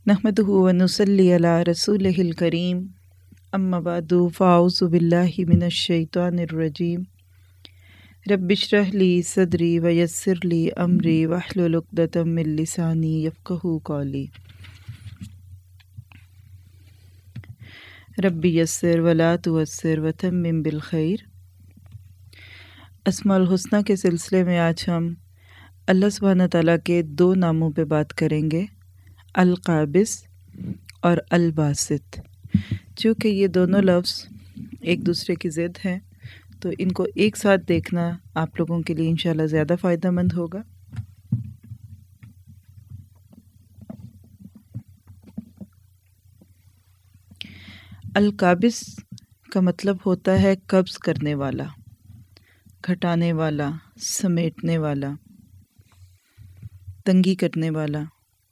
نحمدہ ونصلی علی رسولہ الکریم اما بعد فاعوذ باللہ من الشیطان الرجیم رب اشرح لی صدری ویسر لی امری واحلل عقدۃ من لسانی یفقہوا قولی رب یسر ولا تعسر وتمم بالخیر۔ اسماء الحسنہ کے سلسلے میں آج ہم اللہ سبحانہ تعالیٰ کے دو ناموں پہ بات کریں گے، القابض اور الباسط۔ چونکہ یہ دونوں لفظ ایک دوسرے کی ضد ہیں تو ان کو ایک ساتھ دیکھنا آپ لوگوں کے لیے انشاءاللہ زیادہ فائدہ مند ہوگا۔ القابض کا مطلب ہوتا ہے قبض کرنے والا، گھٹانے والا، سمیٹنے والا، تنگی کرنے والا۔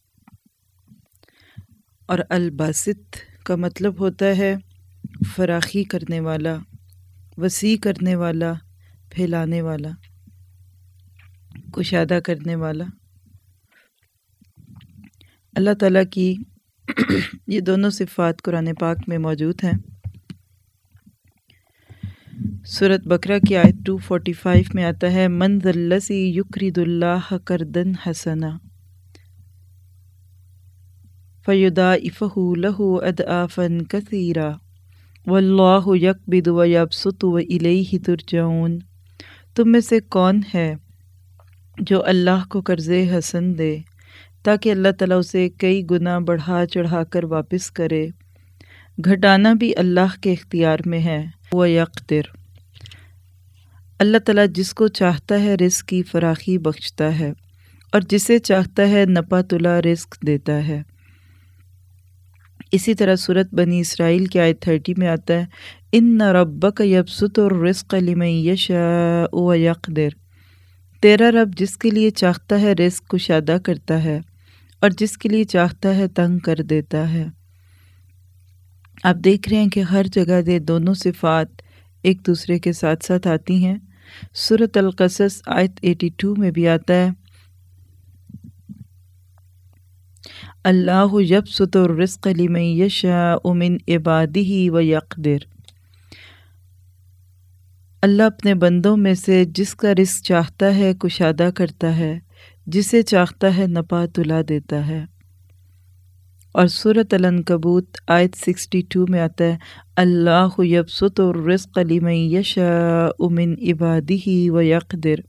اور الباسط کا مطلب ہوتا ہے فراخی کرنے والا، وسیع کرنے والا، پھیلانے والا، کشادہ کرنے والا۔ اللہ تعالیٰ کی یہ دونوں صفات قرآن پاک میں موجود ہیں۔ سورۃ بقرہ کی آیت 245 میں آتا ہے من ذا الذی یقرض اللہ قرضا حسنا فیضاعفہ لہ اضعافا کثیرا واللہ یقبض ویبسط والیہ ترجعون۔ تم میں سے کون ہے جو اللہ کو قرض حسن دے تاکہ اللہ تعالیٰ اسے کئی گنا بڑھا چڑھا کر واپس کرے؟ گھٹانا بھی اللہ کے اختیار میں ہے۔ وَيَقْدِرُ، اللہ تعالیٰ جس کو چاہتا ہے رزق کی فراخی بخشتا ہے اور جسے چاہتا ہے نپا تلا رزق دیتا ہے۔ اسی طرح سورۃ بنی اسرائیل کی آیت 30 میں آتا ہے ان ربک یبسط الرزق لمن یشاء ویقدر، تیرا رب جس کے لیے چاہتا ہے رزق کشادہ کرتا ہے اور جس کے لیے چاہتا ہے تنگ کر دیتا ہے۔ آپ دیکھ رہے ہیں کہ ہر جگہ یہ دونوں صفات ایک دوسرے کے ساتھ ساتھ آتی ہیں۔ سورۃ القصص آیت 82 میں بھی آتا ہے اللہ یبسط الرزق لمن یشاء من عبادہ ویقدر، اللہ اپنے بندوں میں سے جس کا رزق چاہتا ہے کشادہ کرتا ہے، جسے چاہتا ہے نپا تلا دیتا ہے۔ اور سورۃ العنکبوت آیت 62 میں آتا ہے اللہ یبسط الرزق لمن یشاء من عبادہ ویقدر،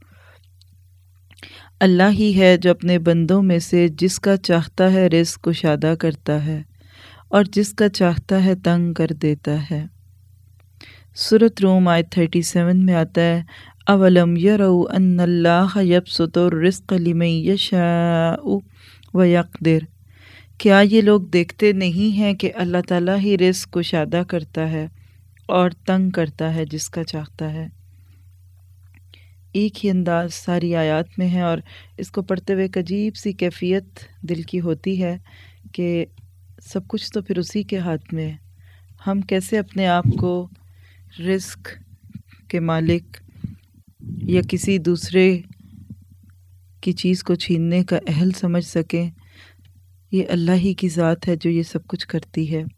اللہ ہی ہے جو اپنے بندوں میں سے جس کا چاہتا ہے رزق کشادہ کرتا ہے اور جس کا چاہتا ہے تنگ کر دیتا ہے۔ سورۃ روم آیت 37 میں آتا ہے اولم یروا ان اللہ یبسط الرزق لمن یشاء ویقدر، کیا یہ لوگ دیکھتے نہیں ہیں کہ اللہ تعالیٰ ہی رزق کشادہ کرتا ہے اور تنگ کرتا ہے جس کا چاہتا ہے۔ ایک ہی انداز ساری آیات میں ہے اور اس کو پڑھتے ہوئے ایک عجیب سی کیفیت دل کی ہوتی ہے کہ سب کچھ تو پھر اسی کے ہاتھ میں ہے، ہم کیسے اپنے آپ کو رزق کے مالک یا کسی دوسرے کی چیز کو چھیننے کا اہل سمجھ سکیں؟ یہ اللہ ہی کی ذات ہے جو یہ سب کچھ کرتی ہے۔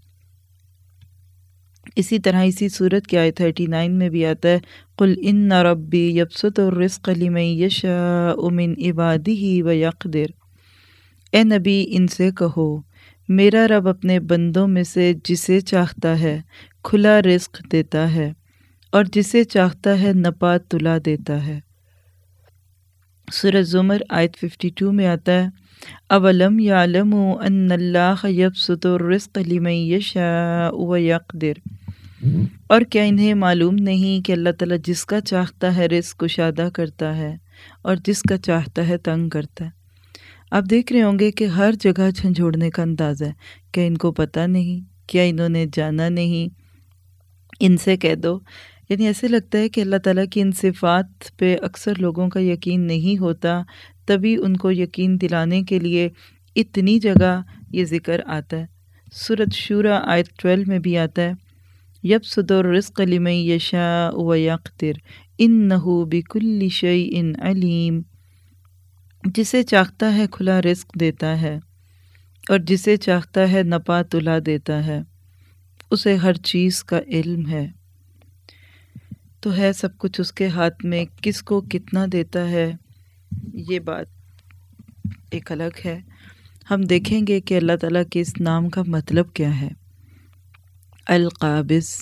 اسی طرح اسی سورت کی آیت 39 میں بھی آتا ہے قل ان ربی یبسط الرزق لمن یشاء من عبادہ ویقدر، اے نبی ان سے کہو میرا رب اپنے بندوں میں سے جسے چاہتا ہے کھلا رزق دیتا ہے اور جسے چاہتا ہے نپا تلا دیتا ہے۔ سورۃ زمر آیت 52 میں آتا ہے اولم یعلموا ان اللہ یبسط الرزق لمن یشاء ویقدر، اور کیا انہیں معلوم نہیں کہ اللہ تعالیٰ جس کا چاہتا ہے رزق کشادہ کرتا ہے اور جس کا چاہتا ہے تنگ کرتا ہے۔ آپ دیکھ رہے ہوں گے کہ ہر جگہ جھنجھوڑنے کا انداز ہے، کیا ان کو پتہ نہیں، کیا انہوں نے جانا نہیں، ان سے کہہ دو۔ یعنی ایسے لگتا ہے کہ اللہ تعالیٰ کی ان صفات پہ اکثر لوگوں کا یقین نہیں ہوتا، تبھی ان کو یقین دلانے کے لیے اتنی جگہ یہ ذکر آتا ہے۔ سورۃ شورى آیت 12 میں بھی آتا ہے یبسط الرزق لمن یشاء ویقدر انہ بکل شیء علیم، جسے چاہتا ہے کھلا رزق دیتا ہے اور جسے چاہتا ہے نپا تلا دیتا ہے، اسے ہر چیز کا علم ہے۔ تو ہے سب کچھ اس کے ہاتھ میں، کس کو کتنا دیتا ہے یہ بات ایک الگ ہے۔ ہم دیکھیں گے کہ اللہ تعالیٰ کے اس نام کا مطلب کیا ہے۔ القابض،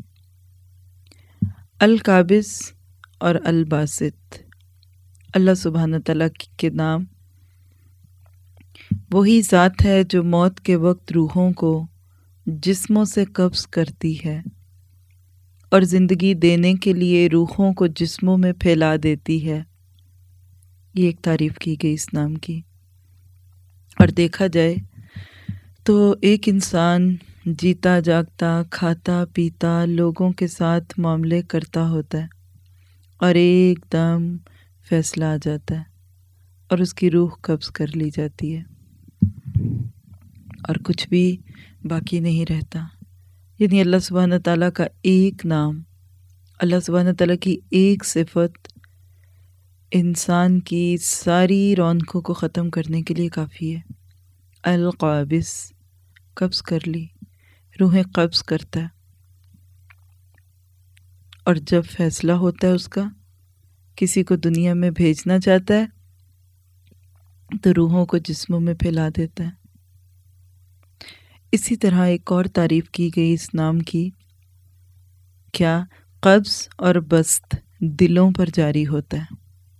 القابض اور الباسط، اللہ سبحانہ تعالیٰ کے نام وہی ذات ہے جو موت کے وقت روحوں کو جسموں سے قبض کرتی ہے اور زندگی دینے کے لیے روحوں کو جسموں میں پھیلا دیتی ہے۔ یہ ایک تعریف کی گئی اس نام کی۔ اور دیکھا جائے تو ایک انسان جیتا جاگتا، کھاتا پیتا، لوگوں کے ساتھ معاملے کرتا ہوتا ہے، اور ایک دم فیصلہ آ جاتا ہے اور اس کی روح قبض کر لی جاتی ہے اور کچھ بھی باقی نہیں رہتا۔ یعنی اللہ سبحانہ تعالیٰ کا ایک نام، اللہ سبحانہ تعالیٰ کی ایک صفت انسان کی ساری رونقوں کو ختم کرنے کے لیے کافی ہے۔ القابض، قبض کر لی، روحیں قبض کرتا ہے، اور جب فیصلہ ہوتا ہے اس کا، کسی کو دنیا میں بھیجنا چاہتا ہے تو روحوں کو جسموں میں پھیلا دیتا ہے۔ اسی طرح ایک اور تعریف کی گئی اس نام کی، کیا؟ قبض اور بسط دلوں پر جاری ہوتا ہے۔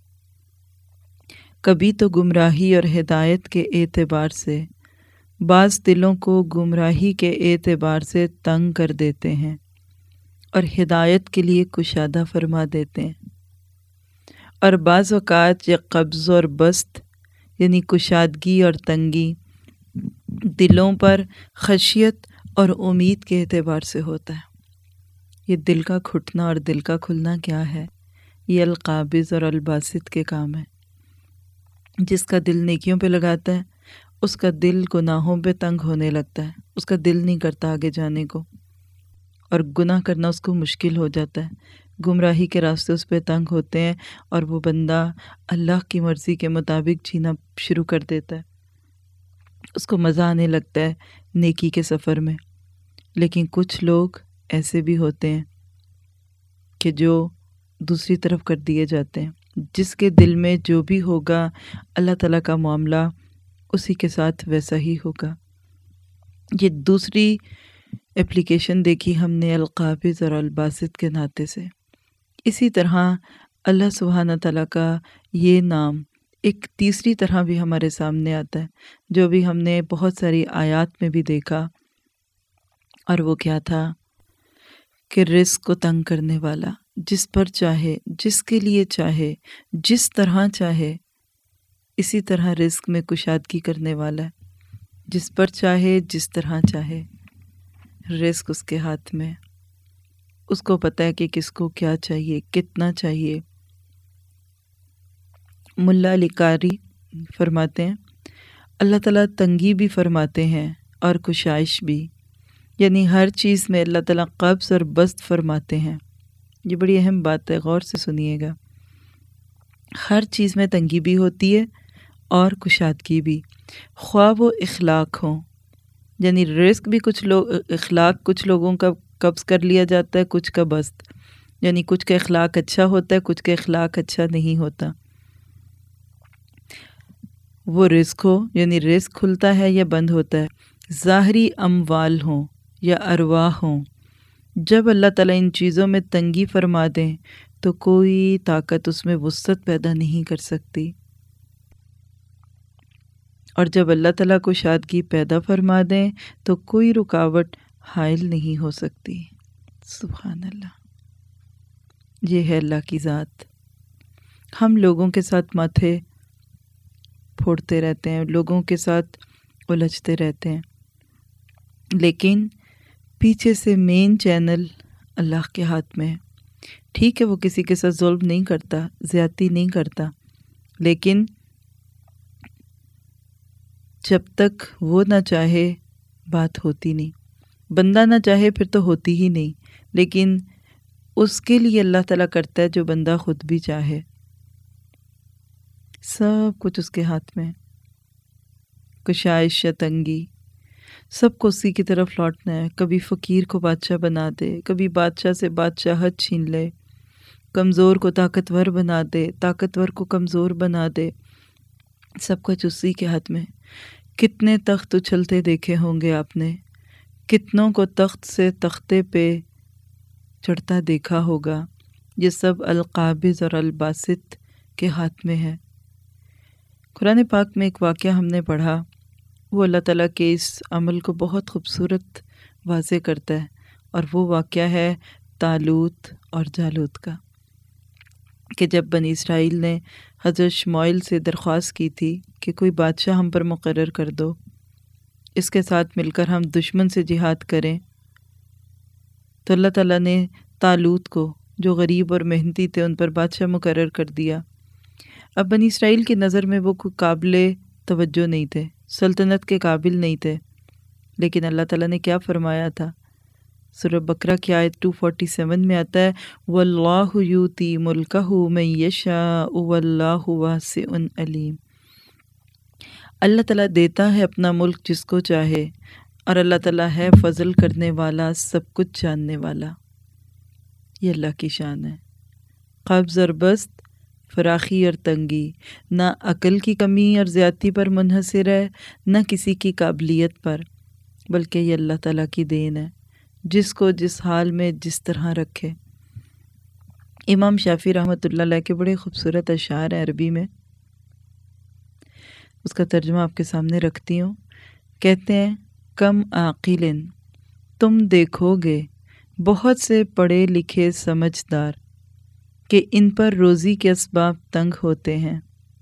کبھی تو گمراہی اور ہدایت کے اعتبار سے بعض دلوں کو گمراہی کے اعتبار سے تنگ کر دیتے ہیں اور ہدایت کے لیے کشادہ فرما دیتے ہیں، اور بعض اوقات یہ قبض اور بسط یعنی کشادگی اور تنگی دلوں پر خشیت اور امید کے اعتبار سے ہوتا ہے۔ یہ دل کا گھٹنا اور دل کا کھلنا کیا ہے؟ یہ القابض اور الباسط کے کام ہے۔ جس کا دل نیکیوں پہ لگاتا ہے اس کا دل گناہوں پہ تنگ ہونے لگتا ہے، اس کا دل نہیں کرتا آگے جانے کو، اور گناہ کرنا اس کو مشکل ہو جاتا ہے۔ گمراہی کے راستے اس پہ تنگ ہوتے ہیں اور وہ بندہ اللہ کی مرضی کے مطابق جینا شروع کر دیتا ہے، اس کو مزہ آنے لگتا ہے نیکی کے سفر میں۔ لیکن کچھ لوگ ایسے بھی ہوتے ہیں کہ جو دوسری طرف کر دیے جاتے ہیں، جس کے دل میں جو بھی ہوگا اللہ تعالیٰ کا معاملہ اسی کے ساتھ ویسا ہی ہوگا۔ یہ دوسری اپلیکیشن دیکھی ہم نے القابض اور الباسط کے ناطے سے۔ اسی طرح اللہ سبحانہ تعالیٰ کا یہ نام ایک تیسری طرح بھی ہمارے سامنے آتا ہے، جو بھی ہم نے بہت ساری آیات میں بھی دیکھا، اور وہ کیا تھا کہ رزق کو تنگ کرنے والا، جس پر چاہے، جس کے لیے چاہے، جس طرح چاہے، اسی طرح رزق میں کشادگی کرنے والا ہے، جس پر چاہے، جس طرح چاہے، رزق اس کے ہاتھ میں، اس کو پتہ ہے کہ کس کو کیا چاہیے، کتنا چاہیے۔ ملا علی قاری فرماتے ہیں اللہ تعالیٰ تنگی بھی فرماتے ہیں اور کشائش بھی، یعنی ہر چیز میں اللہ تعالیٰ قبض اور بسط فرماتے ہیں۔ یہ بڑی اہم بات ہے، غور سے سنیے گا۔ ہر چیز میں تنگی بھی ہوتی ہے اور کشادگی بھی، خواہ وہ اخلاق ہوں، یعنی رزق بھی اخلاق کچھ لوگوں کا قبض کر لیا جاتا ہے، کچھ کا بسط، یعنی کچھ کا اخلاق اچھا ہوتا ہے، کچھ کا اخلاق اچھا نہیں ہوتا۔ وہ رزق ہو، یعنی رزق کھلتا ہے یا بند ہوتا ہے، ظاہری اموال ہوں یا ارواح ہوں، جب اللہ تعالیٰ ان چیزوں میں تنگی فرما دیں تو کوئی طاقت اس میں وسعت پیدا نہیں کر سکتی، اور جب اللہ تعالیٰ کو شادگی پیدا فرما دیں تو کوئی رکاوٹ حائل نہیں ہو سکتی۔ سبحان اللہ، یہ ہے اللہ کی ذات۔ ہم لوگوں کے ساتھ ماتھے پھوڑتے رہتے ہیں، لوگوں کے ساتھ الجھتے رہتے ہیں، لیکن پیچھے سے مین چینل اللہ کے ہاتھ میں ہے۔ ٹھیک ہے وہ کسی کے ساتھ ظلم نہیں کرتا، زیادتی نہیں کرتا، لیکن جب تک وہ نہ چاہے بات ہوتی نہیں، بندہ نہ چاہے پھر تو ہوتی ہی نہیں، لیکن اس کے لیے اللہ تعالیٰ کرتا ہے جو بندہ خود بھی چاہے۔ سب کچھ اس کے ہاتھ میں، کشائش یا تنگی، سب کو اسی کی طرف لوٹنا ہے۔ کبھی فقیر کو بادشاہ بنا دے، کبھی بادشاہ سے بادشاہت چھین لے، کمزور کو طاقتور بنا دے، طاقتور کو کمزور بنا دے، سب کچھ اسی کے ہاتھ میں۔ کتنے تخت اچھلتے دیکھے ہوں گے آپ نے، کتنوں کو تخت سے تختے پہ چڑھتا دیکھا ہوگا، یہ سب القابض اور الباسط کے ہاتھ میں ہے۔ قرآن پاک میں ایک واقعہ ہم نے پڑھا، وہ اللہ تعالیٰ کے اس عمل کو بہت خوبصورت واضح کرتا ہے، اور وہ واقعہ ہے طالوت اور جالوت کا، کہ جب بنی اسرائیل نے حضرت شموئیل سے درخواست کی تھی کہ کوئی بادشاہ ہم پر مقرر کر دو، اس کے ساتھ مل کر ہم دشمن سے جہاد کریں، تو اللہ تعالیٰ نے طالوت کو، جو غریب اور محنتی تھے، ان پر بادشاہ مقرر کر دیا۔ اب بنی اسرائیل کی نظر میں وہ کوئی قابل توجہ نہیں تھے، سلطنت کے قابل نہیں تھے، لیکن اللہ تعالیٰ نے کیا فرمایا تھا؟ سورہ بقرہ کی آیت 247 میں آتا ہے وَاللَّهُ يُؤْتِي مُلْكَهُ مَن يَشَاءُ وَاللَّهُ وَاسِعٌ عَلِيمٌ۔ اللہ تعالیٰ دیتا ہے اپنا ملک جس کو چاہے، اور اللہ تعالیٰ ہے فضل کرنے والا، سب کچھ جاننے والا۔ یہ اللہ کی شان ہے۔ قبض اور بسط، فراخی اور تنگی، نہ عقل کی کمی اور زیادتی پر منحصر ہے، نہ کسی کی قابلیت پر، بلکہ یہ اللہ تعالیٰ کی دین ہے، جس کو جس حال میں جس طرح رکھے۔ امام شافعی رحمۃ اللہ علیہ کے بڑے خوبصورت اشعار ہیں عربی میں، اس کا ترجمہ آپ کے سامنے رکھتی ہوں۔ کہتے ہیں کم عاقل، تم دیکھو گے بہت سے پڑھے لکھے سمجھدار کہ ان پر روزی کے اسباب تنگ ہوتے ہیں،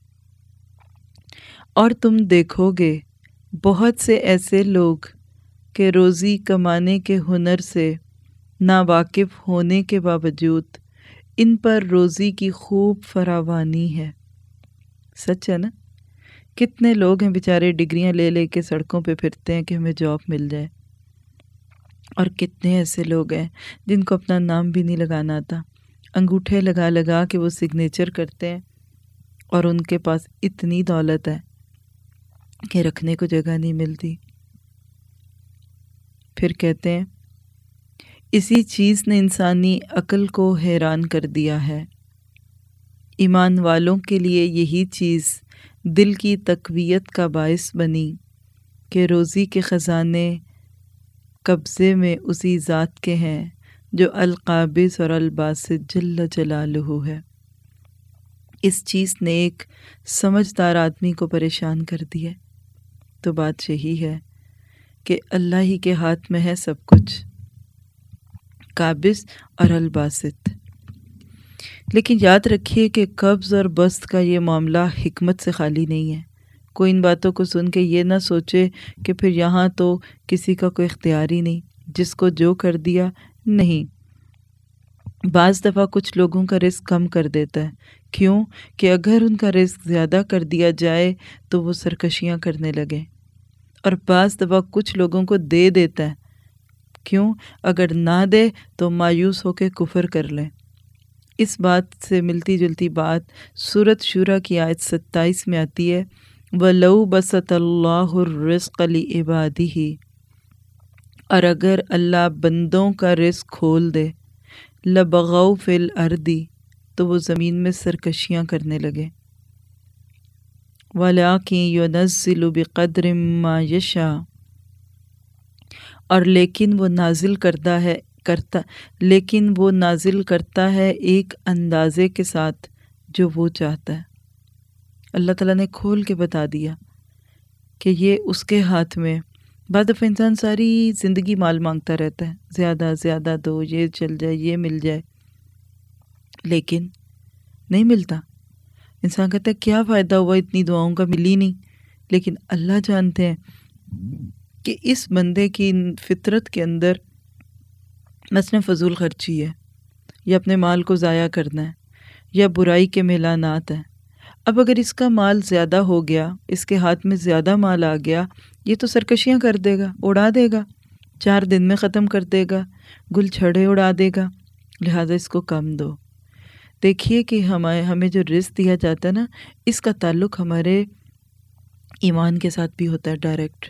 اور تم دیکھو گے بہت سے ایسے لوگ کہ روزی کمانے کے ہنر سے ناواقف ہونے کے باوجود ان پر روزی کی خوب فراوانی ہے۔ سچ ہے نا؟ کتنے لوگ ہیں بیچارے ڈگریاں لے لے کے سڑکوں پہ پھرتے ہیں کہ ہمیں جاب مل جائے، اور کتنے ایسے لوگ ہیں جن کو اپنا نام بھی نہیں لگانا آتا، انگوٹھے لگا لگا کے وہ سگنیچر کرتے ہیں، اور ان کے پاس اتنی دولت ہے کہ رکھنے کو جگہ نہیں ملتی۔ پھر کہتے ہیں اسی چیز نے انسانی عقل کو حیران کر دیا ہے، ایمان والوں کے لیے یہی چیز دل کی تقویت کا باعث بنی کہ روزی کے خزانے قبضے میں اسی ذات کے ہیں جو القابض اور الباسط جل جلالہ ہے۔ اس چیز نے ایک سمجھدار آدمی کو پریشان کر دیا۔ تو بات یہی ہے کہ اللہ ہی کے ہاتھ میں ہے سب کچھ، قابض اور الباسط۔ لیکن یاد رکھیے کہ قبض اور بسط کا یہ معاملہ حکمت سے خالی نہیں ہے۔ کوئی ان باتوں کو سن کے یہ نہ سوچے کہ پھر یہاں تو کسی کا کوئی اختیار ہی نہیں، جس کو جو کر دیا۔ نہیں، بعض دفعہ کچھ لوگوں کا رزق کم کر دیتا ہے۔ کیوں؟ کہ اگر ان کا رزق زیادہ کر دیا جائے تو وہ سرکشیاں کرنے لگے، اور بعض دفعہ کچھ لوگوں کو دے دیتا ہے۔ کیوں؟ اگر نہ دے تو مایوس ہو کے کفر کر لیں۔ اس بات سے ملتی جلتی بات سورۃ شورى کی آیت 27 میں آتی ہے وَلَوْ بَسَطَ اللَّهُ الرِّزْقَ لِعِبَادِهِ، اور اگر اللہ بندوں کا رزق کھول دے، لَبَغَوْا فِي الْأَرْضِ، تو وہ زمین میں سرکشیاں کرنے لگے۔ وَلَٰكِن يُنَزِّلُ بِقَدْرٍ مَّا يَشَاءُ، اور لیکن وہ نازل کرتا ہے ایک اندازے کے ساتھ جو وہ چاہتا ہے۔ اللہ تعالیٰ نے کھول کے بتا دیا کہ یہ اس کے ہاتھ میں۔ بعد دفعہ انسان ساری زندگی مال مانگتا رہتا ہے، زیادہ زیادہ دو، یہ چل جائے، یہ مل جائے، لیکن نہیں ملتا۔ انسان کہتا ہے کیا فائدہ ہوا اتنی دعاؤں کا، ملی نہیں۔ لیکن اللہ جانتے ہیں کہ اس بندے کی فطرت کے اندر مثلا فضول خرچی ہے، یا اپنے مال کو ضائع کرنا ہے، یا برائی کے میلانات ہیں۔ اب اگر اس کا مال زیادہ ہو گیا، اس کے ہاتھ میں زیادہ مال آ گیا، یہ تو سرکشیاں کر دے گا، اڑا دے گا، 4 دن میں ختم کر دے گا، گل چھڑے اڑا دے گا، لہٰذا اس کو کم دو۔ دیکھیے کہ ہمیں جو رزق دیا جاتا ہے نا، اس کا تعلق ہمارے ایمان کے ساتھ بھی ہوتا ہے ڈائریکٹ۔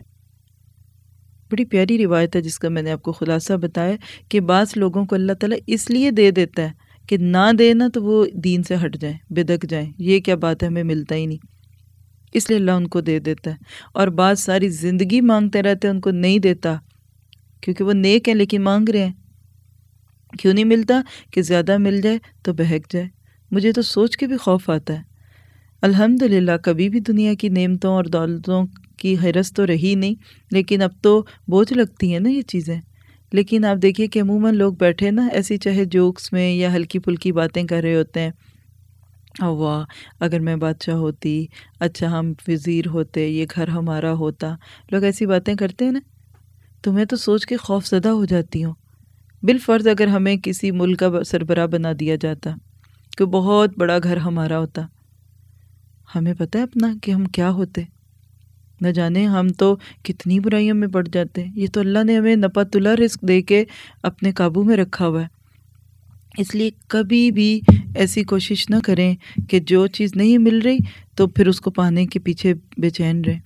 بڑی پیاری روایت ہے جس کا میں نے آپ کو خلاصہ بتایا کہ بعض لوگوں کو اللہ تعالیٰ اس لیے دے دیتا ہے کہ نہ دینا تو وہ دین سے ہٹ جائیں، بدک جائیں، یہ کیا بات ہے ہمیں ملتا ہی نہیں، اس لیے اللہ ان کو دے دیتا ہے۔ اور بعض ساری زندگی مانگتے رہتے ہیں، ان کو نہیں دیتا کیونکہ وہ نیک ہیں لیکن مانگ رہے ہیں۔ کیوں نہیں ملتا؟ کہ زیادہ مل جائے تو بہک جائے۔ مجھے تو سوچ کے بھی خوف آتا ہے۔ الحمدللہ کبھی بھی دنیا کی نعمتوں اور دولتوں کی حرص تو رہی نہیں، لیکن اب تو بوجھ لگتی ہیں نا یہ چیزیں۔ لیکن آپ دیکھیے کہ عموماً لوگ بیٹھے نا ایسی چاہے جوکس میں یا ہلکی پھلکی باتیں کر رہے ہوتے ہیں، واہ اگر میں بادشاہ ہوتی، اچھا ہم وزیر ہوتے، یہ گھر ہمارا ہوتا، لوگ ایسی باتیں کرتے ہیں نا، تو میں تو سوچ کے خوف زدہ ہو جاتی ہوں۔ بالفرض اگر ہمیں کسی ملک کا سربراہ بنا دیا جاتا کہ بہت بڑا گھر ہمارا ہوتا، ہمیں پتہ ہے اپنا کہ ہم کیا ہوتے، نہ جانے ہم تو کتنی برائیوں میں پڑ جاتے۔ یہ تو اللہ نے ہمیں نپا تلا رزق دے کے اپنے قابو میں رکھا ہوا ہے۔ اس لیے کبھی بھی ایسی کوشش نہ کریں کہ جو چیز نہیں مل رہی تو پھر اس کو پانے کے پیچھے بے چین رہیں۔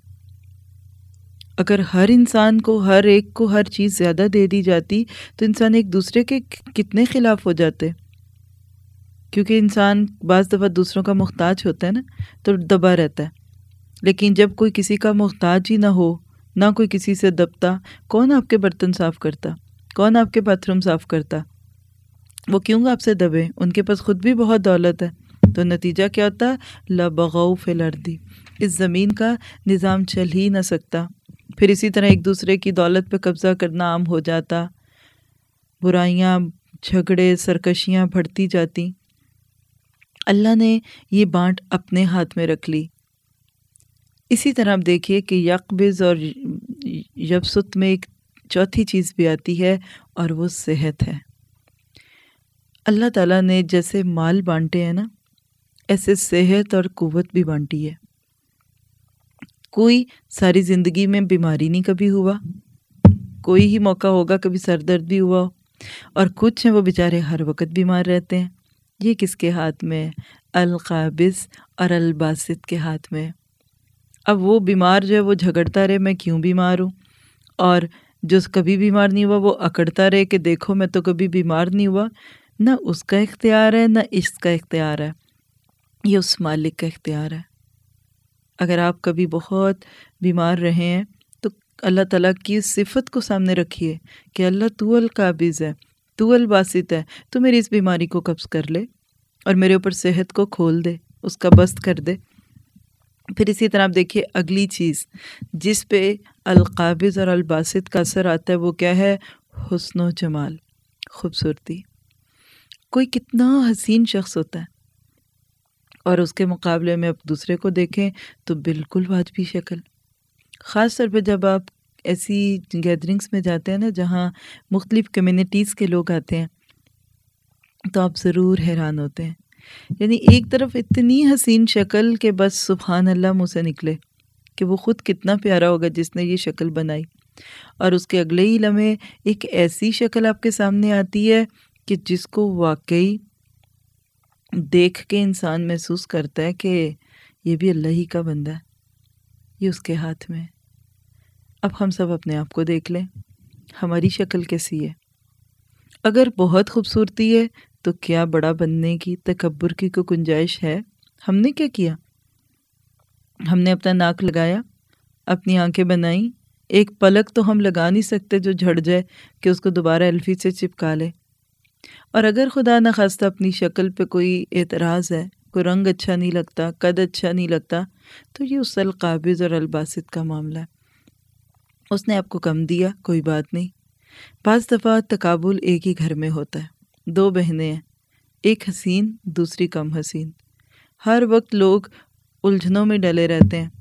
اگر ہر انسان کو، ہر ایک کو ہر چیز زیادہ دے دی جاتی تو انسان ایک دوسرے کے کتنے خلاف ہو جاتے، کیونکہ انسان بعض دفعہ دوسروں کا محتاج ہوتا ہے نا تو دبا رہتا ہے۔ لیکن جب کوئی کسی کا محتاج ہی نہ ہو، نہ کوئی کسی سے دبتا، کون آپ کے برتن صاف کرتا؟ کون آپ کے باتھ روم صاف کرتا؟ وہ کیوں آپ سے دبے؟ ان کے پاس خود بھی بہت دولت ہے۔ تو نتیجہ کیا ہوتا ہے؟ لَبَغَوْا فِي الْأَرْضِ، اس زمین کا نظام چل ہی نہ سکتا۔ پھر اسی طرح ایک دوسرے کی دولت پہ قبضہ کرنا عام ہو جاتا، برائیاں، جھگڑے، سرکشیاں بڑھتی جاتی۔ اللہ نے یہ بانٹ اپنے ہاتھ میں رکھ لی۔ اسی طرح آپ دیکھیے کہ یقبض اور یبسط میں ایک چوتھی چیز بھی آتی ہے اور وہ صحت ہے۔ اللہ تعالیٰ نے جیسے مال بانٹے ہیں نا، ایسے صحت اور قوت بھی بانٹی ہے۔ کوئی ساری زندگی میں بیماری نہیں کبھی ہوا، کوئی ہی موقع ہوگا کبھی سر درد بھی ہوا ہو، اور کچھ ہیں وہ بیچارے ہر وقت بیمار رہتے ہیں۔ یہ کس کے ہاتھ میں ہے؟ القابض اور الباسط کے ہاتھ میں۔ اب وہ بیمار جو ہے وہ جھگڑتا رہے میں کیوں بیمار ہوں، اور جو کبھی بیمار نہیں ہوا وہ اکڑتا رہے کہ دیکھو میں تو کبھی بیمار نہیں ہوا۔ نہ اس کا اختیار ہے نہ اس کا اختیار ہے، یہ اس مالک کا اختیار ہے۔ اگر آپ کبھی بہت بیمار رہے ہیں تو اللہ تعالیٰ کی صفت کو سامنے رکھیے کہ اللہ تو القابض ہے، تو الباسط ہے، تو میری اس بیماری کو قبض کر لے اور میرے اوپر صحت کو کھول دے، اس کا بست کر دے۔ پھر اسی طرح آپ دیکھیے اگلی چیز جس پہ القابض اور الباسط کا اثر آتا ہے وہ کیا ہے؟ حسن و جمال، خوبصورتی۔ کوئی کتنا حسین شخص ہوتا ہے اور اس کے مقابلے میں آپ دوسرے کو دیکھیں تو بالکل واجبی شکل۔ خاص طور پہ جب آپ ایسی گیدرنگز میں جاتے ہیں نا جہاں مختلف کمیونٹیز کے لوگ آتے ہیں تو آپ ضرور حیران ہوتے ہیں۔ یعنی ایک طرف اتنی حسین شکل کہ بس سبحان اللہ منہ سے نکلے کہ وہ خود کتنا پیارا ہوگا جس نے یہ شکل بنائی، اور اس کے اگلے ہی لمحے ایک ایسی شکل آپ کے سامنے آتی ہے کہ جس کو واقعی دیکھ کے انسان محسوس کرتا ہے کہ یہ بھی اللہ ہی کا بندہ ہے، یہ اس کے ہاتھ میں ہے۔ اب ہم سب اپنے آپ کو دیکھ لیں، ہماری شکل کیسی ہے؟ اگر بہت خوبصورتی ہے تو کیا بڑا بننے کی، تکبر کی کوئی گنجائش ہے؟ ہم نے کیا کیا؟ ہم نے اپنا ناک لگایا، اپنی آنکھیں بنائیں، ایک پلک تو ہم لگا نہیں سکتے جو جھڑ جائے کہ اس کو دوبارہ الفی سے چپکا لے۔ اور اگر خدا نخواستہ اپنی شکل پہ کوئی اعتراض ہے، کوئی رنگ اچھا نہیں لگتا، قد اچھا نہیں لگتا، تو یہ اس القابض اور الباسط کا معاملہ ہے۔ اس نے آپ کو کم دیا، کوئی بات نہیں۔ بعض دفعہ تقابل ایک ہی گھر میں ہوتا ہے، دو بہنیں ہیں، ایک حسین دوسری کم حسین، ہر وقت لوگ الجھنوں میں ڈلے رہتے ہیں۔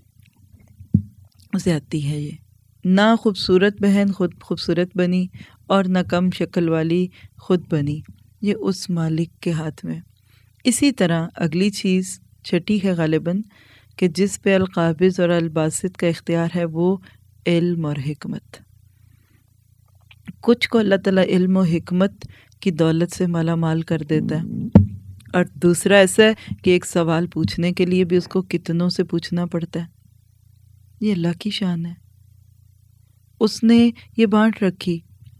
زیادتی ہے یہ، نہ خوبصورت بہن خود خوبصورت بنی اور نہ کم شکل والی خود بنی، یہ اس مالک کے ہاتھ میں۔ اسی طرح اگلی چیز چھٹی ہے غالباً کہ جس پہ القابض اور الباسط کا اختیار ہے وہ علم اور حکمت۔ کچھ کو اللہ تعالیٰ علم و حکمت کی دولت سے مالا مال کر دیتا ہے، اور دوسرا ایسا ہے کہ ایک سوال پوچھنے کے لیے بھی اس کو کتنوں سے پوچھنا پڑتا ہے۔ یہ اللہ کی شان ہے، اس نے یہ بانٹ رکھی۔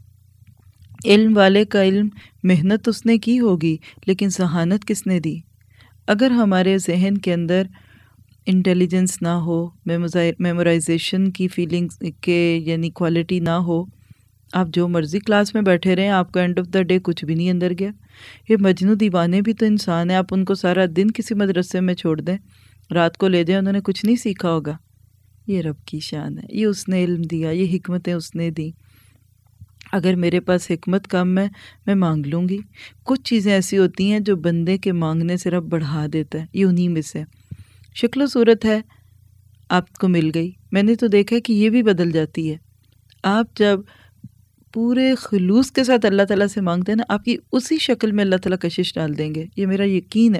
علم والے کا علم، محنت اس نے کی ہوگی، لیکن ذہانت کس نے دی؟ اگر ہمارے ذہن کے اندر انٹیلیجنس نہ ہو، میمورائزیشن کی فیلنگس کے یعنی کوالٹی نہ ہو، آپ جو مرضی کلاس میں بیٹھے رہیں، آپ کو اینڈ آف دا ڈے کچھ بھی نہیں اندر گیا۔ یہ مجنوں دیوانے بھی تو انسان ہیں، آپ ان کو سارا دن کسی مدرسے میں چھوڑ دیں، رات کو لے جائیں، انہوں نے کچھ نہیں سیکھا ہوگا۔ یہ رب کی شان ہے، یہ اس نے علم دیا، یہ حکمتیں اس نے دی۔ اگر میرے پاس حکمت کم ہے، میں مانگ لوں گی۔ کچھ چیزیں ایسی ہوتی ہیں جو بندے کے مانگنے سے رب بڑھا دیتا ہے، یہ انہی میں سے۔ شکل و صورت ہے، آپ کو مل گئی، میں نے تو دیکھا کہ یہ بھی بدل جاتی ہے۔ آپ جب پورے خلوص کے ساتھ اللہ تعالیٰ سے مانگتے ہیں نا، آپ کی اسی شکل میں اللہ تعالیٰ کشش ڈال دیں گے، یہ میرا یقین ہے۔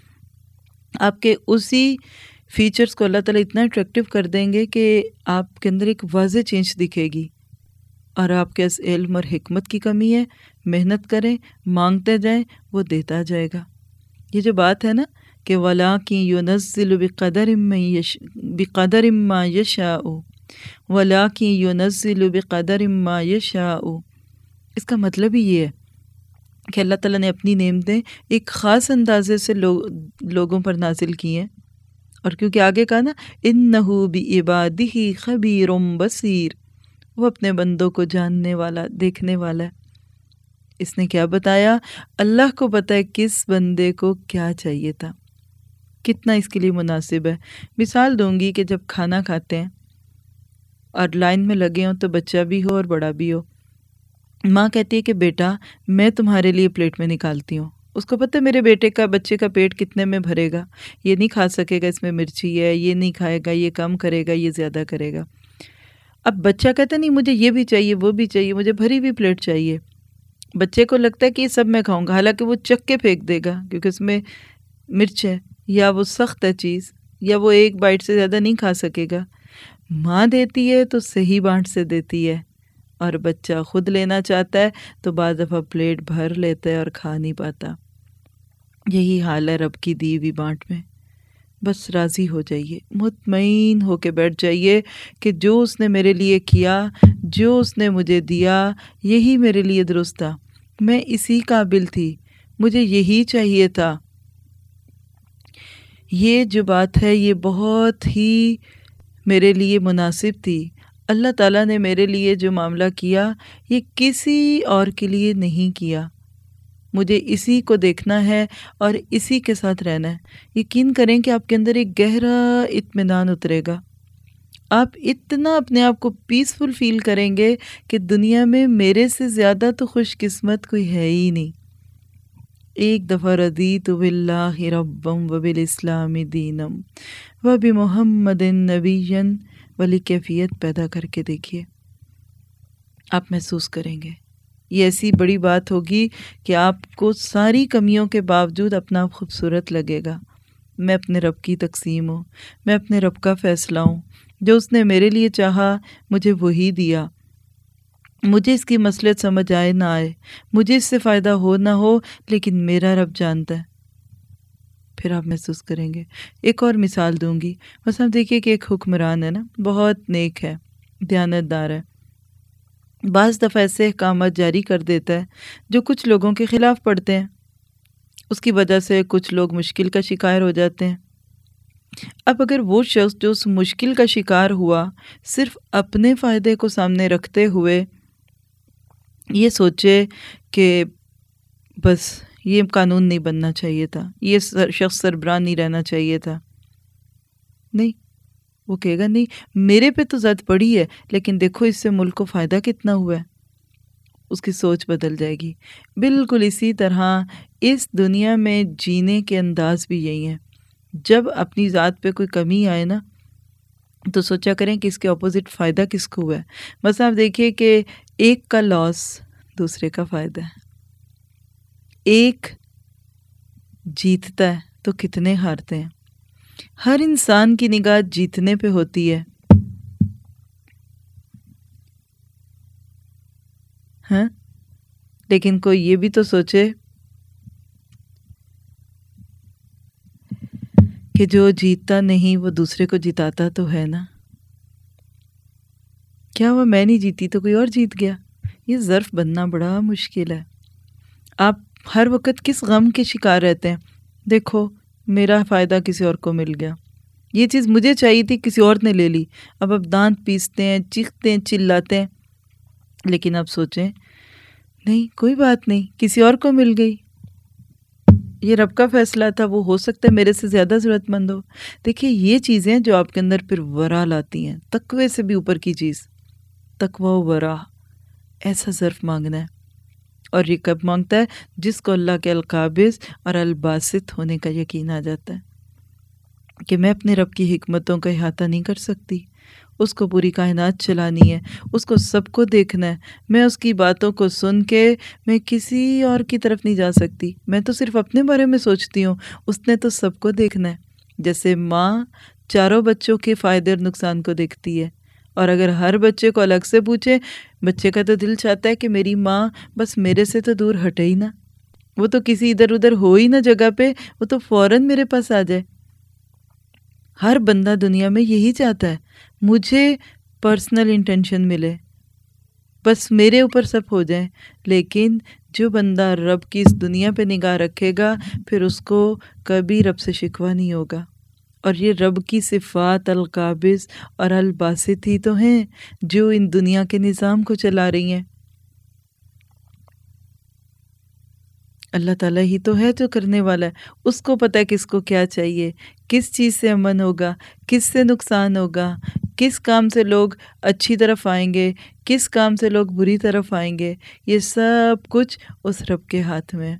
آپ کے اسی فیچرز کو اللہ تعالیٰ اتنا اٹریکٹیو کر دیں گے کہ آپ کے اندر ایک واضح چینج دکھے گی، اور آپ کے اس علم اور حکمت کی کمی ہے، محنت کریں، مانگتے جائیں، وہ دیتا جائے گا۔ یہ جو بات ہے نا کہ وَلَٰكِن يُنَزِّلُ بِقَدَرٍ مَّا يَشَاءُ وَلَٰكِن يُنَزِّلُ بِقَدَرٍ مَّا يَشَاءُ، اس کا مطلب ہی یہ ہے کہ اللہ تعالیٰ نے اپنی نعمتیں ایک خاص اندازے سے لوگوں پر نازل کی ہیں، اور کیونکہ آگے کہا نا إِنَّهُ بِعِبَادِهِ خَبِيرٌ بَصِيرٌ، وہ اپنے بندوں کو جاننے والا، دیکھنے والا ہے۔ اس نے کیا بتایا؟ اللہ کو پتہ ہے کس بندے کو کیا چاہیے تھا، کتنا اس کے لیے مناسب ہے۔ مثال دوں گی کہ جب کھانا کھاتے ہیں اور لائن میں لگے ہوں تو بچہ بھی ہو اور بڑا بھی ہو، ماں کہتی ہے کہ بیٹا میں تمہارے لیے پلیٹ میں نکالتی ہوں۔ اس کو پتہ ہے میرے بچے کا پیٹ کتنے میں بھرے گا، یہ نہیں کھا سکے گا، اس میں مرچی ہے، یہ نہیں کھائے گا، یہ کم کرے گا، یہ زیادہ کرے گا۔ اب بچہ کہتا نہیں مجھے یہ بھی چاہیے، وہ بھی چاہیے، مجھے بھری ہوئی پلیٹ چاہیے۔ بچے کو لگتا ہے کہ یہ سب میں کھاؤں گا، حالانکہ وہ چک کے پھینک دے گا کیونکہ اس میں مرچ ہے، یا وہ سخت ہے چیز، یا وہ ایک بائٹ سے زیادہ نہیں کھا سکے گا۔ ماں دیتی ہے تو صحیح بانٹ سے دیتی ہے، اور بچہ خود لینا چاہتا ہے تو بعض دفعہ پلیٹ بھر لیتا ہے اور کھا نہیں پاتا۔ یہی حال ہے رب کی دی ہوئی بانٹ میں۔ بس راضی ہو جائیے، مطمئن ہو کے بیٹھ جائیے کہ جو اس نے میرے لیے کیا، جو اس نے مجھے دیا، یہی میرے لیے درست تھا، میں اسی قابل تھی، مجھے یہی چاہیے تھا۔ یہ جو بات ہے یہ بہت ہی میرے لیے مناسب تھی۔ اللہ تعالیٰ نے میرے لیے جو معاملہ کیا یہ کسی اور کے لیے نہیں کیا، مجھے اسی کو دیکھنا ہے اور اسی کے ساتھ رہنا ہے۔ یقین کریں کہ آپ کے اندر ایک گہرا اطمینان اترے گا، آپ اتنا اپنے آپ کو پیسفل فیل کریں گے کہ دنیا میں میرے سے زیادہ تو خوش قسمت کوئی ہے ہی نہیں۔ ایک دفعہ رضیت باللہ ربا وبالاسلام دینا وبمحمد نبیا والی کیفیت پیدا کر کے دیکھیے، آپ محسوس کریں گے یہ ایسی بڑی بات ہوگی کہ آپ کو ساری کمیوں کے باوجود اپنا آپ خوبصورت لگے گا۔ میں اپنے رب کی تقسیم ہوں، میں اپنے رب کا فیصلہ ہوں، جو اس نے میرے لیے چاہا مجھے وہی دیا۔ مجھے اس کی مصلحت سمجھ آئے نہ آئے، مجھے اس سے فائدہ ہو نہ ہو، لیکن میرا رب جانتا ہے۔ پھر آپ محسوس کریں گے۔ ایک اور مثال دوں گی، بس آپ دیکھیے کہ ایک حکمران ہے نا، بہت نیک ہے، دیانت دار ہے، بعض دفعہ ایسے احکامات جاری کر دیتا ہے جو کچھ لوگوں کے خلاف پڑتے ہیں، اس کی وجہ سے کچھ لوگ مشکل کا شکار ہو جاتے ہیں۔ اب اگر وہ شخص جو اس مشکل کا شکار ہوا صرف اپنے فائدے کو سامنے رکھتے ہوئے یہ سوچے کہ بس یہ قانون نہیں بننا چاہیے تھا، یہ شخص سربراہ نہیں رہنا چاہیے تھا، نہیں، وہ کہے گا نہیں میرے پہ تو زد پڑی ہے، لیکن دیکھو اس سے ملک کو فائدہ کتنا ہوا ہے، اس کی سوچ بدل جائے گی۔ بالکل اسی طرح اس دنیا میں جینے کے انداز بھی یہی ہیں۔ جب اپنی ذات پہ کوئی کمی آئے نا تو سوچا کریں کہ اس کے اپوزٹ فائدہ کس کو ہوا ہے۔ بس آپ دیکھیے کہ ایک کا لاس دوسرے کا فائدہ ہے، ایک جیتتا ہے تو کتنے ہارتے ہیں۔ ہر انسان کی نگاہ جیتنے پہ ہوتی ہے، ہاں، لیکن کوئی یہ بھی تو سوچے کہ جو جیتتا نہیں وہ دوسرے کو جتاتا تو ہے نا۔ کیا ہوا میں نہیں جیتی تو کوئی اور جیت گیا؟ یہ ظرف بننا بڑا مشکل ہے۔ آپ ہر وقت کس غم کے شکار رہتے ہیں؟ دیکھو میرا فائدہ کسی اور کو مل گیا، یہ چیز مجھے چاہیے تھی کسی اور نے لے لی، اب دانت پیستے ہیں، چیختے ہیں، چلاتے ہیں۔ لیکن اب سوچیں نہیں کوئی بات نہیں، کسی اور کو مل گئی، یہ رب کا فیصلہ تھا، وہ ہو سکتا ہے میرے سے زیادہ ضرورت مند ہو۔ دیکھیے یہ چیزیں جو آپ کے اندر پھر ورا لاتی ہیں، تقوی سے بھی اوپر کی چیز، تقوی و ورا، ایسا ظرف مانگنا ہے۔ اور یہ کب مانگتا ہے؟ جس کو اللہ کے القابض اور الباسط ہونے کا یقین آ جاتا ہے کہ میں اپنے رب کی حکمتوں کا احاطہ نہیں کر سکتی، اس کو پوری کائنات چلانی ہے، اس کو سب کو دیکھنا ہے، میں اس کی باتوں کو سن کے میں کسی اور کی طرف نہیں جا سکتی، میں تو صرف اپنے بارے میں سوچتی ہوں، اس نے تو سب کو دیکھنا ہے۔ جیسے ماں چاروں بچوں کے فائدے اور نقصان کو دیکھتی ہے، اور اگر ہر بچے کو الگ سے پوچھے، بچے کا تو دل چاہتا ہے کہ میری ماں بس میرے سے تو دور ہٹے ہی نہ، وہ تو کسی ادھر ادھر ہو ہی نہ جگہ پہ، وہ تو فوراً میرے پاس آ جائے۔ ہر بندہ دنیا میں یہی چاہتا ہے، مجھے پرسنل انٹینشن ملے، بس میرے اوپر سب ہو جائیں۔ لیکن جو بندہ رب کی اس دنیا پہ نگاہ رکھے گا، پھر اس کو کبھی رب سے شکوہ نہیں ہوگا۔ اور یہ رب کی صفات القابض اور الباسط ہی تو ہیں جو ان دنیا کے نظام کو چلا رہی ہیں۔ اللہ تعالیٰ ہی تو ہے جو کرنے والا ہے، اس کو پتہ ہے کس کو کیا چاہیے، کس چیز سے امن ہوگا، کس سے نقصان ہوگا، کس کام سے لوگ اچھی طرف آئیں گے، کس کام سے لوگ بری طرف آئیں گے، یہ سب کچھ اس رب کے ہاتھ میں ہے۔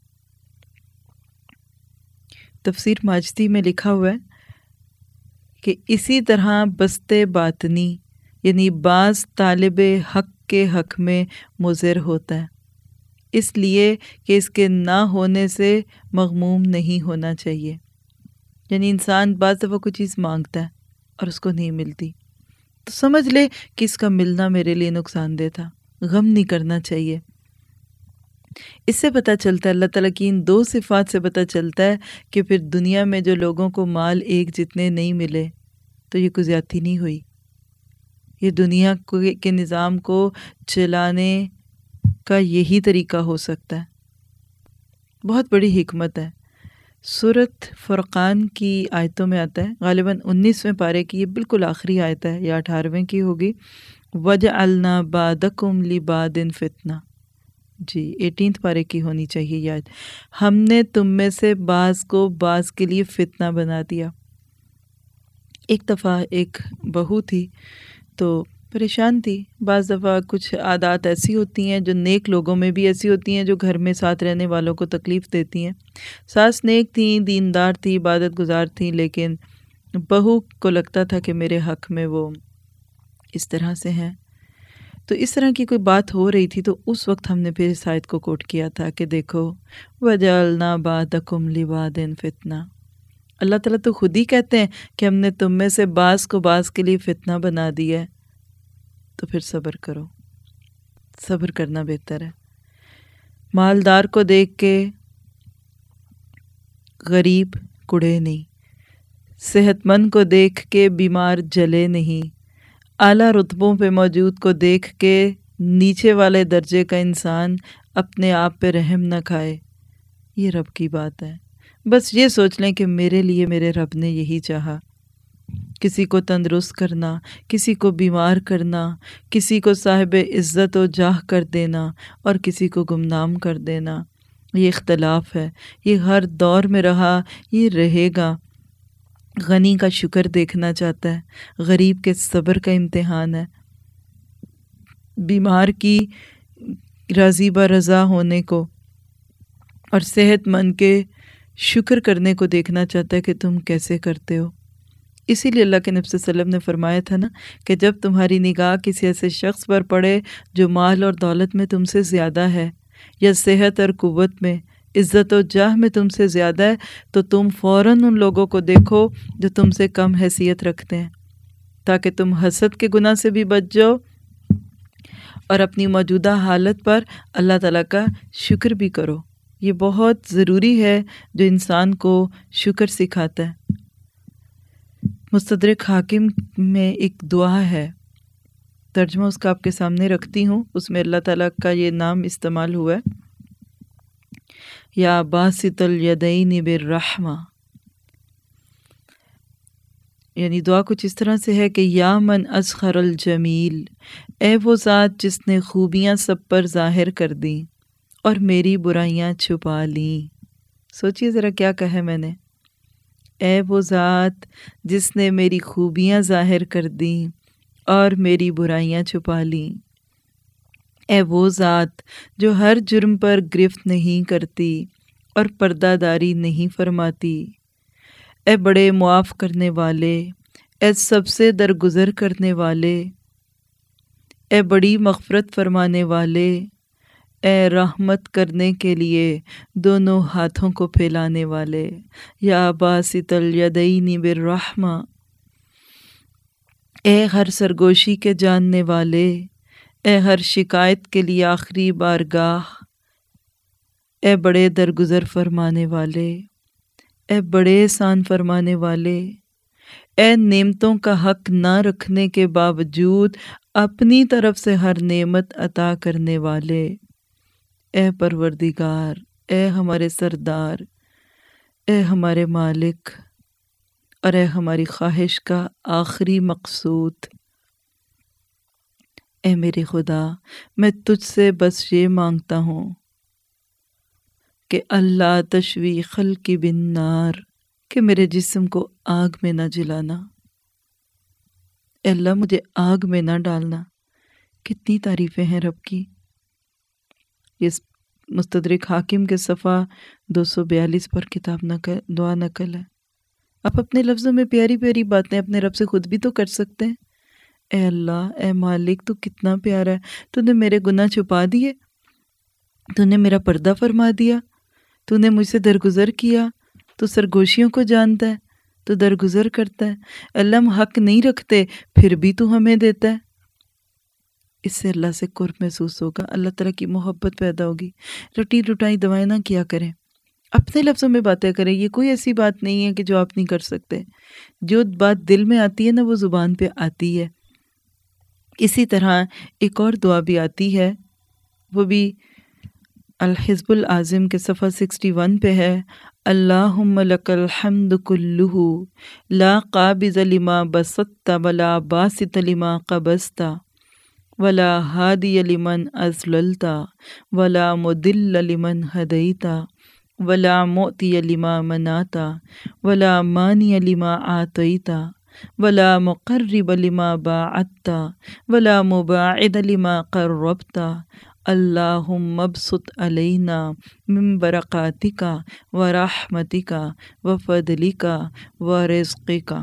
تفسیر ماجدی میں لکھا ہوا ہے کہ اسی طرح بست باطنی یعنی بعض طالب حق کے حق میں مضر ہوتا ہے، اس لیے کہ اس کے نہ ہونے سے مغموم نہیں ہونا چاہیے۔ یعنی انسان بعض دفعہ کوئی چیز مانگتا ہے اور اس کو نہیں ملتی تو سمجھ لے کہ اس کا ملنا میرے لیے نقصان دہ تھا، غم نہیں کرنا چاہیے۔ اس سے پتہ چلتا ہے، اللہ تعالیٰ کی ان دو صفات سے پتہ چلتا ہے کہ پھر دنیا میں جو لوگوں کو مال ایک جتنے نہیں ملے تو یہ کوئی زیادتی نہیں ہوئی، یہ دنیا کے نظام کو چلانے کا یہی طریقہ ہو سکتا ہے۔ بہت بڑی حکمت ہے۔ سورۃ فرقان کی آیتوں میں آتا ہے، غالباً 19ویں پارے کی یہ بالکل آخری آیت ہے یا 18ویں کی ہوگی، وَجَعَلْنَا بَعْدَكُمْ لِبَعْدٍ فِتْنَةً، جی 18 پارے کی ہونی چاہیے یہ آیت، ہم نے تم میں سے بعض کو بعض کے لیے فتنہ بنا دیا۔ ایک دفعہ ایک بہو تھی تو پریشان تھی، بعض دفعہ کچھ عادات ایسی ہوتی ہیں جو نیک لوگوں میں بھی ایسی ہوتی ہیں جو گھر میں ساتھ رہنے والوں کو تکلیف دیتی ہیں۔ ساس نیک تھیں، دیندار تھی، عبادت گزار تھیں، لیکن بہو کو لگتا تھا کہ میرے حق میں وہ اس طرح سے ہیں۔ تو اس طرح کی کوئی بات ہو رہی تھی تو اس وقت ہم نے پھر اس آیت کو کوٹ کیا تھا کہ دیکھو وَجَعَلْنَا بَعْدَكُمْ لِبَعْدٍ فِتْنَةً، اللہ تعالیٰ تو خود ہی کہتے ہیں کہ ہم نے تم میں سے بعض کو بعض کے لیے فتنہ بنا دیا ہے، تو پھر صبر کرو، صبر کرنا بہتر ہے۔ مالدار کو دیکھ کے غریب کڑے نہیں، صحت مند کو دیکھ کے بیمار جلے نہیں، اعلیٰ رتبوں پہ موجود کو دیکھ کے نیچے والے درجے کا انسان اپنے آپ پہ رحم نہ کھائے۔ یہ رب کی بات ہے، بس یہ سوچ لیں کہ میرے لیے میرے رب نے یہی چاہا، کسی کو تندرست کرنا، کسی کو بیمار کرنا، کسی کو صاحب عزت و جاہ کر دینا اور کسی کو گمنام کر دینا۔ یہ اختلاف ہے، یہ ہر دور میں رہا، یہ رہے گا۔ غنی کا شکر دیکھنا چاہتا ہے، غریب کے صبر کا امتحان ہے، بیمار کی راضی برضا ہونے کو اور صحت مند کے شکر کرنے کو دیکھنا چاہتا ہے کہ تم کیسے کرتے ہو۔ اسی لیے اللہ کے نبی صلی اللہ علیہ وسلم نے فرمایا تھا نا کہ جب تمہاری نگاہ کسی ایسے شخص پر پڑے جو مال اور دولت میں تم سے زیادہ ہے یا صحت اور قوت میں، عزت و جاہ میں تم سے زیادہ ہے، تو تم فوراً ان لوگوں کو دیکھو جو تم سے کم حیثیت رکھتے ہیں، تاکہ تم حسد کے گناہ سے بھی بچ جاؤ اور اپنی موجودہ حالت پر اللہ تعالیٰ کا شکر بھی کرو۔ یہ بہت ضروری ہے جو انسان کو شکر سکھاتا ہے۔ مستدرک حاکم میں ایک دعا ہے ترجمہ اس کا آپ کے سامنے رکھتی ہوں. اس میں اللہ تعالیٰ کا یہ نام استعمال ہوا ہے، یا باسط الیدین بالرحمہ. یعنی دعا کچھ اس طرح سے ہے کہ یا من اذخر الجمیل، اے وہ ذات جس نے خوبیاں سب پر ظاہر کر دیں اور میری برائیاں چھپا لیں. سوچئے ذرا کیا کہا میں نے، اے وہ ذات جس نے میری خوبیاں ظاہر کر دیں اور میری برائیاں چھپا لیں. اے وہ ذات جو ہر جرم پر گرفت نہیں کرتی اور پردہ داری نہیں فرماتی. اے بڑے معاف کرنے والے، اے سب سے درگزر کرنے والے، اے بڑی مغفرت فرمانے والے، اے رحمت کرنے کے لیے دونوں ہاتھوں کو پھیلانے والے. یا باسط الیدین بالرحمہ، اے ہر سرگوشی کے جاننے والے، اے ہر شکایت کے لیے آخری بارگاہ، اے بڑے درگزر فرمانے والے، اے بڑے احسان فرمانے والے، اے نعمتوں کا حق نہ رکھنے کے باوجود اپنی طرف سے ہر نعمت عطا کرنے والے. اے پروردگار، اے ہمارے سردار، اے ہمارے مالک، اور اے ہماری خواہش کا آخری مقصود. اے میرے خدا، میں تجھ سے بس یہ مانگتا ہوں کہ اللہ تشوی خلقی بالنار، کہ میرے جسم کو آگ میں نہ جلانا. اے اللہ مجھے آگ میں نہ ڈالنا. کتنی تعریفیں ہیں رب کی. یہ مستدرک حاکم کے صفحہ 242 پر کتاب دعا نقل ہے. آپ اپنے لفظوں میں پیاری پیاری باتیں اپنے رب سے خود بھی تو کر سکتے ہیں. اے اللہ، اے مالک، تو کتنا پیارا ہے. تو نے میرے گناہ چھپا دیے، تو نے میرا پردہ فرما دیا، تو نے مجھ سے درگزر کیا، تو سرگوشیوں کو جانتا ہے، تو درگزر کرتا ہے. اللہ ہم حق نہیں رکھتے پھر بھی تو ہمیں دیتا ہے. اس سے اللہ سے قرب محسوس ہوگا، اللہ تعالیٰ کی محبت پیدا ہوگی. رٹی رٹائی دعائیں نہ کیا کریں، اپنے لفظوں میں باتیں کریں. یہ کوئی ایسی بات نہیں ہے کہ جو آپ نہیں کر سکتے. جو بات دل میں آتی ہے نا، وہ زبان پہ آتی ہے. اسی طرح ایک اور دعا بھی آتی ہے، وہ بھی الحزب العظم کے صفحہ 61 پہ ہے. اللہم لک الحمد کلہ لا قابض لما بسطت ولا باسط لما قبضت ولا ہادی لمن اضللت ولا مضل لمن ہدیت ولا معطی لما منعت ولا مانع لما آتیت ولا مقرب لما باعدت ولا مباعد لما قربت. اللہم ابسط علینا من برکاتک ورحمتک وفضلک ورزقک.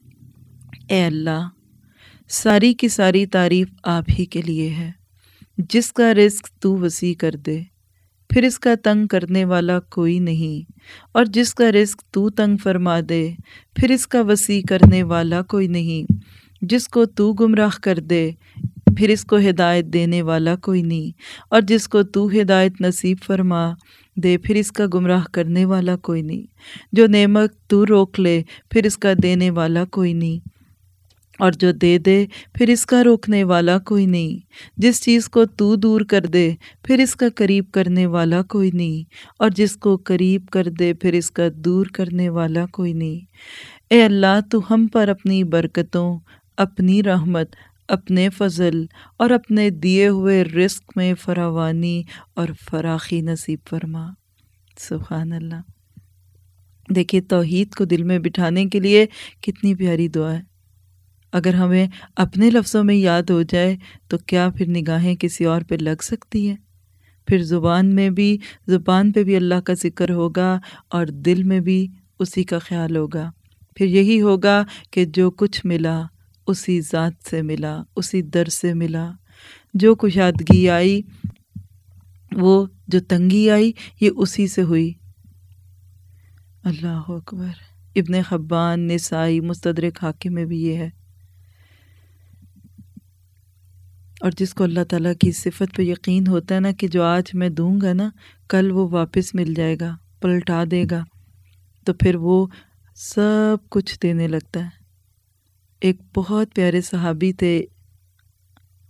اے اللہ، ساری کی ساری تعریف آپ ہی کے لیے ہے، جس کا رزق تو وسیع کر دے پھر اس کا تنگ کرنے والا کوئی نہیں، اور جس کا رزق تو تنگ فرما دے پھر اس کا وسیع کرنے والا کوئی نہیں. جس کو تو گمراہ کر دے پھر اس کو ہدایت دینے والا کوئی نہیں، اور جس کو تو ہدایت نصیب فرما دے پھر اس کا گمراہ کرنے والا کوئی نہیں. جو نعمت تو روک لے پھر اس کا دینے والا کوئی نہیں، اور جو دے دے پھر اس کا روکنے والا کوئی نہیں. جس چیز کو تو دور کر دے پھر اس کا قریب کرنے والا کوئی نہیں، اور جس کو قریب کر دے پھر اس کا دور کرنے والا کوئی نہیں. اے اللہ، تو ہم پر اپنی برکتوں، اپنی رحمت، اپنے فضل اور اپنے دیے ہوئے رزق میں فراوانی اور فراخی نصیب فرما. سبحان اللہ. دیکھیے توحید کو دل میں بٹھانے کے لیے کتنی پیاری دعا ہے. اگر ہمیں اپنے لفظوں میں یاد ہو جائے تو کیا پھر نگاہیں کسی اور پہ لگ سکتی ہیں؟ پھر زبان پہ بھی اللہ کا ذکر ہوگا اور دل میں بھی اسی کا خیال ہوگا. پھر یہی ہوگا کہ جو کچھ ملا اسی ذات سے ملا، اسی در سے ملا. جو کشادگی آئی، وہ جو تنگی آئی، یہ اسی سے ہوئی. اللہ اکبر. ابن حبان، نسائی، مستدرک حاکم میں بھی یہ ہے. اور جس کو اللہ تعالیٰ کی صفت پہ یقین ہوتا ہے نا کہ جو آج میں دوں گا نا کل وہ واپس مل جائے گا، پلٹا دے گا، تو پھر وہ سب کچھ دینے لگتا ہے. ایک بہت پیارے صحابی تھے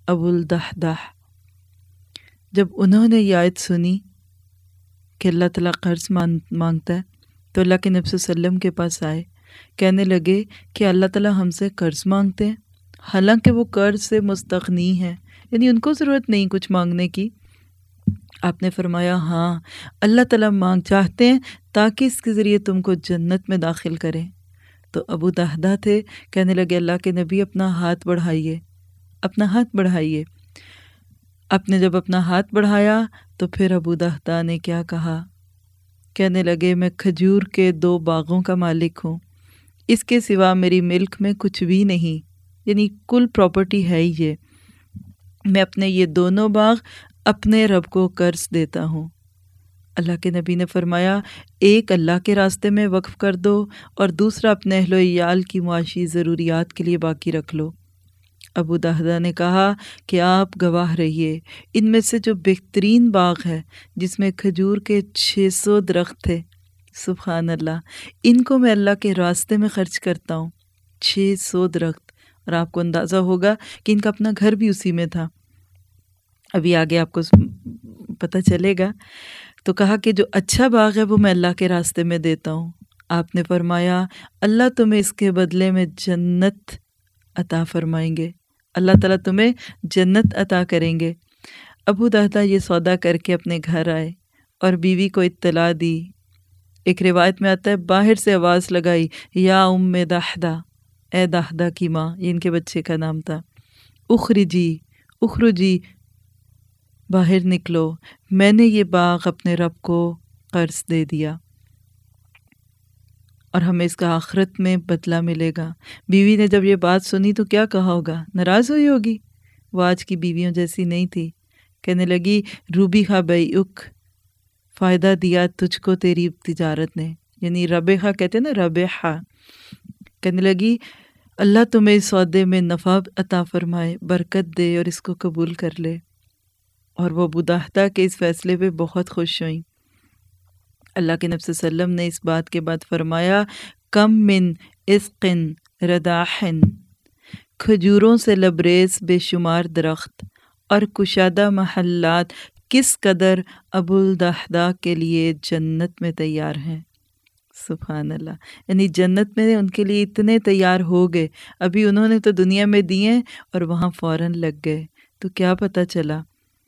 ابو الدحدح، جب انہوں نے یہ آیت سنی کہ اللہ تعالیٰ قرض مانگتا ہے تو اللہ کے نبی صلی اللہ علیہ وسلم کے پاس آئے، کہنے لگے کہ اللہ تعالیٰ ہم سے قرض مانگتے ہیں حالانکہ وہ قرض سے مستغنی ہیں، یعنی ان کو ضرورت نہیں کچھ مانگنے کی۔ آپ نے فرمایا ہاں، اللہ تعالیٰ مانگ چاہتے ہیں تاکہ اس کے ذریعے تم کو جنت میں داخل کریں۔ تو ابو دحدہ تھے، کہنے لگے اللہ کے نبی اپنا ہاتھ بڑھائیے، اپنا ہاتھ بڑھائیے۔ آپ نے جب اپنا ہاتھ بڑھایا تو پھر ابو دحدہ نے کیا کہا، کہنے لگے میں کھجور کے 2 باغوں کا مالک ہوں، اس کے سوا میری ملک میں کچھ بھی نہیں، یعنی کل پراپرٹی ہے ہی یہ، میں اپنے یہ دونوں باغ اپنے رب کو قرض دیتا ہوں۔ اللہ کے نبی نے فرمایا ایک اللہ کے راستے میں وقف کر دو اور دوسرا اپنے اہل و عیال کی معاشی ضروریات کے لیے باقی رکھ لو۔ ابو دحدہ نے کہا کہ آپ گواہ رہیے، ان میں سے جو بہترین باغ ہے جس میں کھجور کے 600 درخت تھے، سبحان اللہ، ان کو میں اللہ کے راستے میں خرچ کرتا ہوں، 600 درخت، اور آپ کو اندازہ ہوگا کہ ان کا اپنا گھر بھی اسی میں تھا، ابھی آگے آپ کو پتہ چلے گا۔ تو کہا کہ جو اچھا باغ ہے وہ میں اللہ کے راستے میں دیتا ہوں۔ آپ نے فرمایا اللہ تمہیں اس کے بدلے میں جنت عطا فرمائیں گے، اللہ تعالیٰ تمہیں جنت عطا کریں گے۔ ابو دحدہ یہ سودا کر کے اپنے گھر آئے اور بیوی کو اطلاع دی۔ ایک روایت میں آتا ہے باہر سے آواز لگائی یا ام دحدہ، اے دحدہ کی ماں، یہ ان کے بچے کا نام تھا، اخرجی اخرجی، باہر نکلو، میں نے یہ باغ اپنے رب کو قرض دے دیا اور ہمیں اس کا آخرت میں بدلہ ملے گا۔ بیوی نے جب یہ بات سنی تو کیا کہا ہوگا، ناراض ہوئی ہوگی، وہ آج کی بیویوں جیسی نہیں تھی، کہنے لگی روبیحہ بیعک، فائدہ دیا تجھ کو تیری تجارت نے، یعنی ربحہ کہتے ہیں نا، ربحہ، کہنے لگی اللہ تمہیں اس سودے میں نفع عطا فرمائے، برکت دے اور اس کو قبول کر لے۔ اور وہ ابو دحدہ کے اس فیصلے پہ بہت خوش ہوئیں۔ اللہ کے نبی صلی اللہ علیہ وسلم نے اس بات کے بعد فرمایا کم من اسق رداحن، کھجوروں سے لبریز بے شمار درخت اور کشادہ محلات کس قدر ابو الدحدہ کے لیے جنت میں تیار ہیں۔ سبحان اللہ، یعنی جنت میں ان کے لیے اتنے تیار ہو گئے، ابھی انہوں نے تو دنیا میں دیے اور وہاں فوراً لگ گئے۔ تو کیا پتہ چلا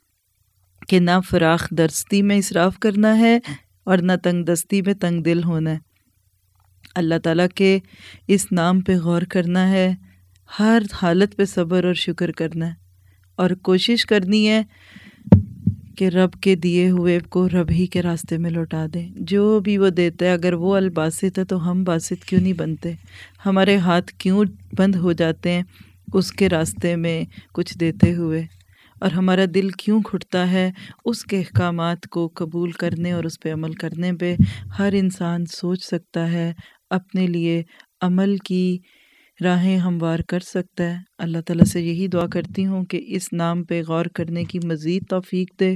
کہ نہ فراخ درستی میں اسراف کرنا ہے اور نہ تنگ دستی میں تنگ دل ہونا ہے، اللہ تعالیٰ کے اس نام پہ غور کرنا ہے، ہر حالت پہ صبر اور شکر کرنا ہے، اور کوشش کرنی ہے کہ رب کے دیے ہوئے کو رب ہی کے راستے میں لوٹا دیں۔ جو بھی وہ دیتا ہے، اگر وہ الباسط ہے تو ہم باسط کیوں نہیں بنتے، ہمارے ہاتھ کیوں بند ہو جاتے ہیں اس کے راستے میں کچھ دیتے ہوئے، اور ہمارا دل کیوں گھٹتا ہے اس کے احکامات کو قبول کرنے اور اس پہ عمل کرنے پہ۔ ہر انسان سوچ سکتا ہے، اپنے لیے عمل کی راہیں ہموار کر سکتا ہے۔ اللہ تعالیٰ سے یہی دعا کرتی ہوں کہ اس نام پہ غور کرنے کی مزید توفیق دے،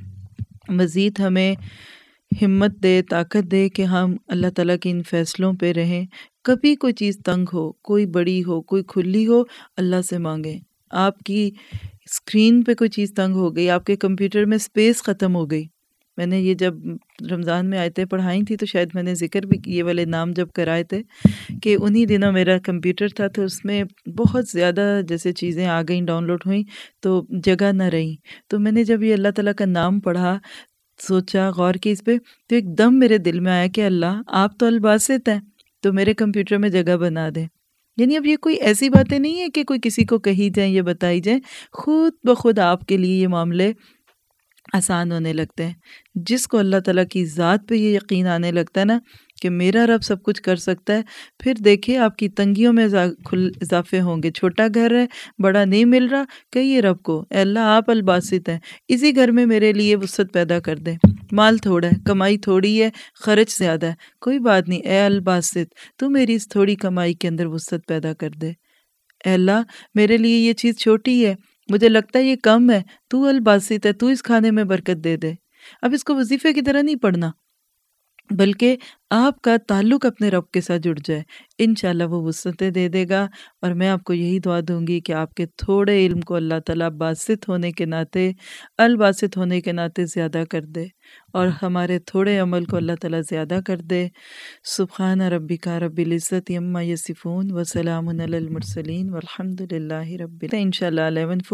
مزید ہمیں ہمت دے، طاقت دے کہ ہم اللہ تعالیٰ کے ان فیصلوں پہ رہیں۔ کبھی کوئی چیز تنگ ہو، کوئی بڑی ہو، کوئی کھلی ہو، اللہ سے مانگیں۔ آپ کی اسکرین پہ کوئی چیز تنگ ہو گئی، آپ کے کمپیوٹر میں سپیس ختم ہو گئی۔ میں نے یہ جب رمضان میں آیتیں پڑھائی تھی تو شاید میں نے ذکر بھی یہ والے نام جب کرائے تھے کہ انہی دنوں میرا کمپیوٹر تھا تو اس میں بہت زیادہ جیسے چیزیں آ گئیں، ڈاؤن لوڈ ہوئیں تو جگہ نہ رہی، تو میں نے جب یہ اللہ تعالیٰ کا نام پڑھا، سوچا، غور کی اس پہ، تو ایک دم میرے دل میں آیا کہ اللہ آپ تو الباسط ہیں، تو میرے کمپیوٹر میں جگہ بنا دیں۔ یعنی اب یہ کوئی ایسی باتیں نہیں ہے کہ کوئی کسی کو کہی جائیں یا بتائی جائیں، خود بخود آپ کے لیے یہ معاملے آسان ہونے لگتے ہیں۔ جس کو اللہ تعالیٰ کی ذات پہ یہ یقین آنے لگتا ہے نا کہ میرا رب سب کچھ کر سکتا ہے، پھر دیکھیں آپ کی تنگیوں میں اضافے ہوں گے۔ چھوٹا گھر ہے، بڑا نہیں مل رہا، کہیے رب کو اے اللہ آپ الباسط ہیں، اسی گھر میں میرے لیے وسعت پیدا کر دیں۔ مال تھوڑا ہے، کمائی تھوڑی ہے، خرچ زیادہ ہے، کوئی بات نہیں، اے الباسط تو میری اس تھوڑی کمائی کے اندر وسعت پیدا کر دے۔ اے اللہ میرے لیے یہ چیز چھوٹی ہے، مجھے لگتا ہے یہ کم ہے، تو الباسط ہے، تو اس کھانے میں برکت دے دے۔ اب اس کو وظیفے کی طرح نہیں پڑھنا، بلکہ آپ کا تعلق اپنے رب کے ساتھ جڑ جائے، انشاءاللہ وہ وسعتیں دے دے گا۔ اور میں آپ کو یہی دعا دوں گی کہ آپ کے تھوڑے علم کو اللہ تعالیٰ باسط ہونے کے ناطے، الباسط ہونے کے ناطے زیادہ کر دے، اور ہمارے تھوڑے عمل کو اللہ تعالیٰ زیادہ کر دے۔ سبحان ربک رب العزت عما یصفون وسلام علی المرسلین والحمد للہ رب العالمین۔ انشاءاللہ 11